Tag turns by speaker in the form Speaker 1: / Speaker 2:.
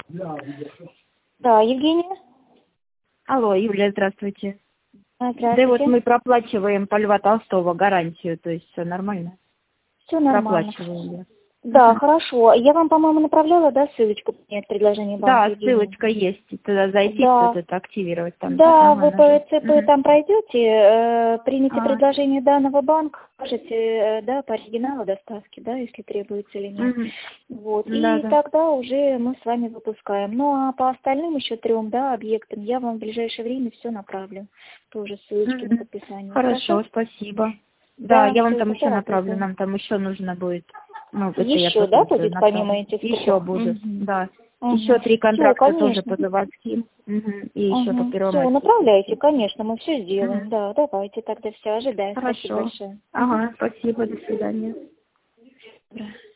Speaker 1: Да, Евгения?
Speaker 2: Алло, Юлия, здравствуйте.
Speaker 1: Здравствуйте.
Speaker 2: Да вот мы проплачиваем по Льва Толстого гарантию, то есть все нормально?
Speaker 1: Все нормально.
Speaker 2: Проплачиваем, да.
Speaker 1: Да, хорошо. Я вам, по-моему, направляла, да, ссылочку принять предложение банка,
Speaker 2: Да,
Speaker 1: Евгения?
Speaker 2: ссылочка есть. И туда зайти,
Speaker 1: Да.
Speaker 2: что-то активировать там.
Speaker 1: Да,
Speaker 2: Ага,
Speaker 1: вы по
Speaker 2: нажать.
Speaker 1: ЭЦП там пройдете, примите
Speaker 2: Ага.
Speaker 1: предложение данного банка, скажете, да, по оригиналу доставки, да, если требуется или нет.
Speaker 2: Мгм.
Speaker 1: Вот,
Speaker 2: Да,
Speaker 1: и
Speaker 2: да.
Speaker 1: тогда уже мы с вами выпускаем. Ну, а по остальным еще 3, да, объектам я вам в ближайшее время все направлю. Тоже ссылочки на
Speaker 2: Мгм.
Speaker 1: подписание.
Speaker 2: Хорошо, спасибо. Да,
Speaker 1: Да,
Speaker 2: я вам
Speaker 1: все,
Speaker 2: там еще
Speaker 1: тогда
Speaker 2: направлю,
Speaker 1: работаем.
Speaker 2: нам там еще нужно будет. Ну, это я
Speaker 1: Еще, да,
Speaker 2: потом все
Speaker 1: будет помимо
Speaker 2: направлю.
Speaker 1: этих
Speaker 2: Еще
Speaker 1: 3?
Speaker 2: будут, да.
Speaker 1: Угу.
Speaker 2: Еще 3
Speaker 1: Все,
Speaker 2: контракта тоже
Speaker 1: конечно.
Speaker 2: по заводским. Мгм. И еще по
Speaker 1: Все,
Speaker 2: Первомайской.
Speaker 1: направляйте, конечно, мы все сделаем.
Speaker 2: Мгм.
Speaker 1: Да, давайте тогда все ожидаем. Спасибо
Speaker 2: Хорошо.
Speaker 1: большое.
Speaker 2: Ага, спасибо, до свидания.
Speaker 1: Доброе.